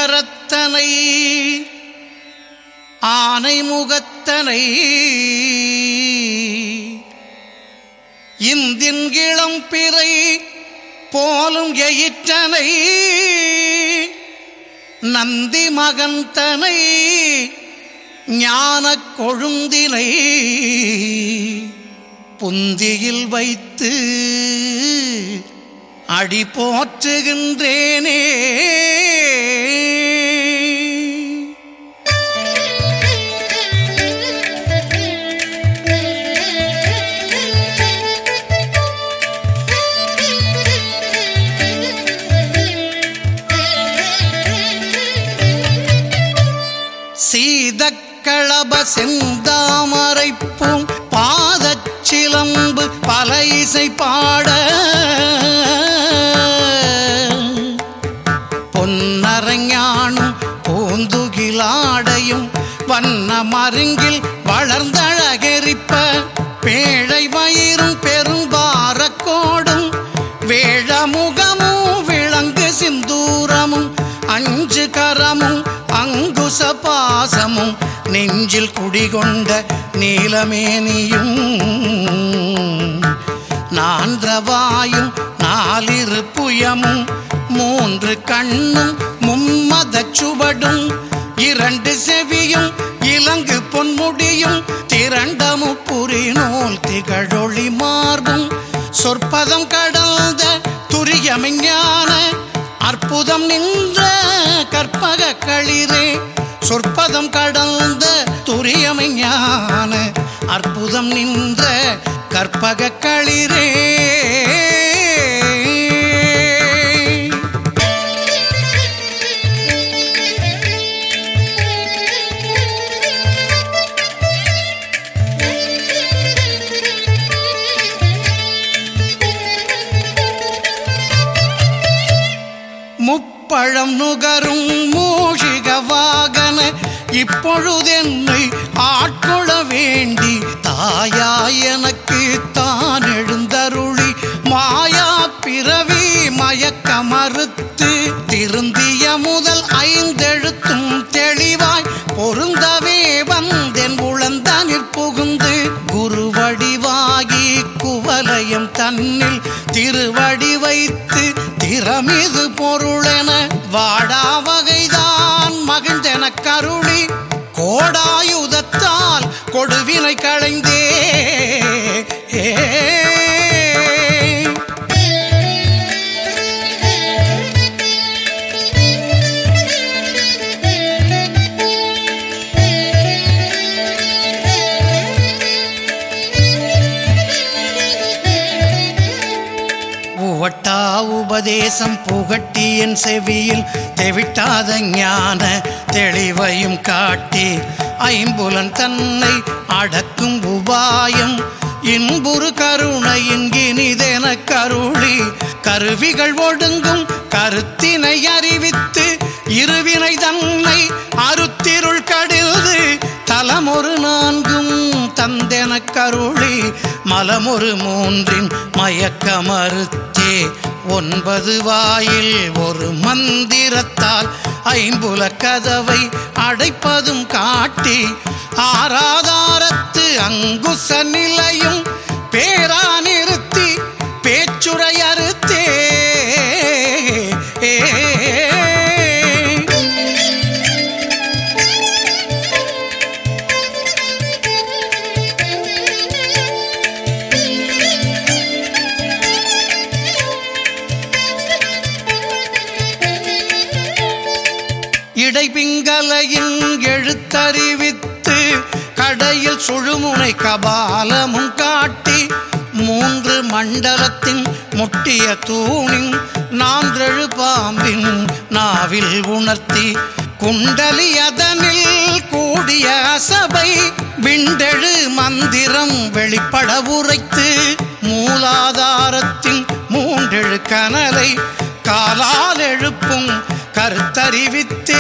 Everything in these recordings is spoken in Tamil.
கரத்தனை ஆனை முகத்தனை இந்தின் இளம் பிறை போலும் எயிற்றனை நந்தி மகந்தனை ஞானக் கொழுந்தினை புந்தியில் வைத்து அடி போற்றுகின்றேனே. சீதக்களப செந்தாமரைப்பூம் பாதச்சிலம்பு பல இசை பாட பொன்னரஞானும் பூந்துகிலாடையும் வண்ண மருங்கில் வளர்ந்தழகெரிப்ப பேழை வயிறும் பெரும்பாரக்கோடும் வேழமுகமும் விளங்கு சிந்தூரமும் அஞ்சு கரமும் அங்குச பாசமும் நெஞ்சில் குடிகொண்ட நீலமேனியும் நான்றவாயும் நாலிரு புயமும் மூன்று கண்ணும் மும்மதச் சுவடும் இரண்டு செவியும் இலங்கு பொன்முடியும் திரண்டமு புரிநூல் திகழொளி மார்பும் சொற்பதம் கடந்த துரியமெஞ்ஞான அற்புதம் நின்ற கற்பக களிரே சொற்பதம் கடந்த துரியமெஞ்ஞான அற்புதம் நின்ற கற்பக களிரே. முப்பழம் நுகரும் மூஷிக வாகன இப்பொழுதென்னை ஆட்கொள்ள வேண்டி தாயாய் எனக்கு தான் எழுந்தருளி மாயா பிறவி மயக்க மறுத்து திருந்திய முதல் ஐந்தெழுத்தும் தெளிவாய் பொருந்தவே வந்தென் உளந்தனிற் புகுந்து குருவடிவாகி குவலயம் தன்னில் திருவடி வைத்து திறமிது பொருளென வாடா வகைதான் மகிழ்ந்தென கருளி கோடாயுதத்தால் கொடுவினை களைந்தே. உபதேசம் புகட்டி என் செவியில் தெவிட்டாத ஞான தெளிவையும் காட்டி ஐம்புலன் தன்னை அடக்கும் உபாயம் இன்புறு கருணையின் இனிதென கருளி கருவிகள் ஒடுங்கும் கருத்தினை அறிவித்து இருவினை தன்னை அருத்திருள் கடில்து தலமொரு நான்கும் தந்தென கருளி மலமொரு மூன்றின் மயக்க மறுத்தே ஒன்பது வாயில் ஒரு மந்திரத்தால் ஐம்புல கதவை அடைப்பதும் காட்டி ஆராதாரத்து அங்குச நிலையும் பேரா நிறுத்தி பேச்சுரை அறுத்தே. இடைபிங்கலையின் எழுத்தறிவித்து கடையில் சுழுமுனை கபாலமும் காட்டி மூன்று மண்டலத்தின் முட்டிய தூணின் நான்றெழு பாம்பின் நாவில் உணர்த்தி குண்டலி அதனில் கூடிய அசபை விண்டெழு மந்திரம் வெளிப்பட உரைத்து மூலாதாரத்தின் மூன்றெழு கனலை காலால் எழுப்பும் கருத்தறிவித்தே.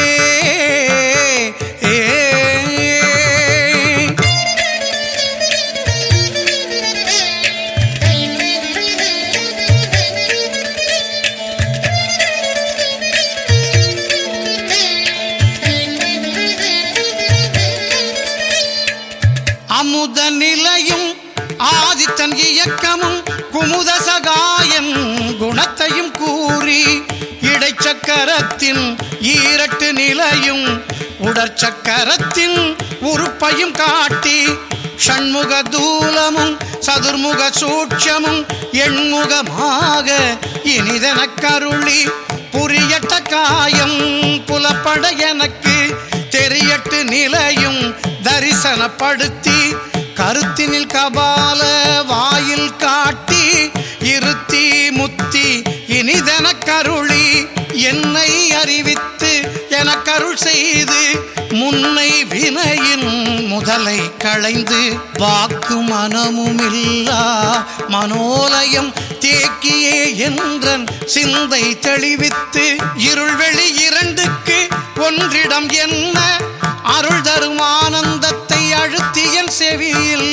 அமுத நிலையும் ஆதித்தன் இயக்கமும் குமுத சகாயன் குணத்தையும் கூறி இடைச்சக்கரத்தின் ஈரட்டு நிலையும் உடற்சக்கரத்தின் உறுப்பையும் காட்டி ஷண்முக தூலமும் சதுர்முக சூட்சமும் எண்முகமாக இனிதென கருளி புரியட்ட காயம் புலப்பட எனக்கு தெரியட்டு நிலையும் தரிசனப்படுத்தி கருத்தினில் கபால வாயில் காட்டி இருத்தி முத்தி இனிதென கருளி என்னை அறிவித்து எனக்கருள் செய்து முன்னை வினையின் முதலை களைந்து வாக்கு மனமுமில்லா மனோலயம் தேக்கியே என்றன் சிந்தை தெளிவித்து இருள்வெளி இரண்டுக்கு ஒன்றிடம் என்ன அருள் தரும் ஆனந்தத்தை அழுத்தியன் செவியில்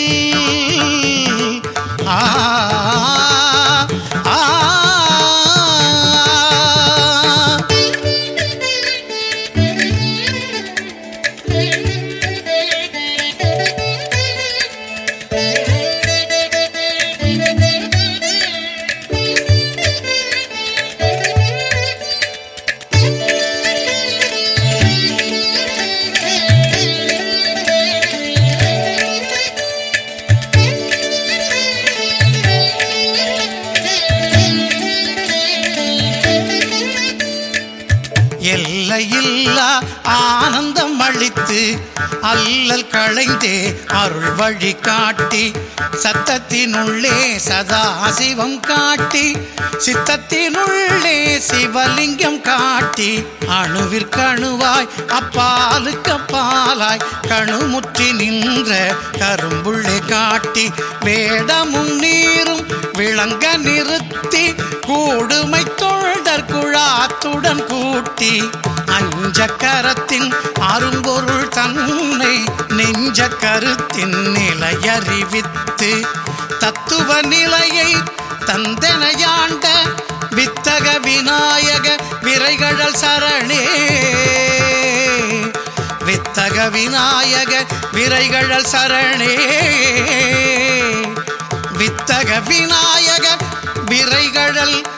எல்லையில்லா ஆனந்தம் அளித்து அல்லல் களைந்தே அருள் வழி காட்டி சத்தத்தினுள்ளே சதா சிவம் காட்டி சித்தத்தினுள்ளே சிவலிங்கம் காட்டி அணுவிற்கணுவாய் அப்பாலுக்கு அப்பாலாய் கணுமுற்றி நின்ற கரும்புள்ளே காட்டி வேடமும் நீரும் விளங்க நிறுத்தி கூடுமை தொண்டர் குழாத்துடன் கூட்டி அஞ்சக்கரத்தின் அரும்பொருள் தன்னை நெஞ்ச கருத்தின் நிலையறிவித்து தத்துவ நிலையை தந்தனையாண்ட வித்தக விநாயக விரைகழல் சரணே வித்தக விநாயக விரைகழல் சரணே வித்தக விநாயக விரைகழல்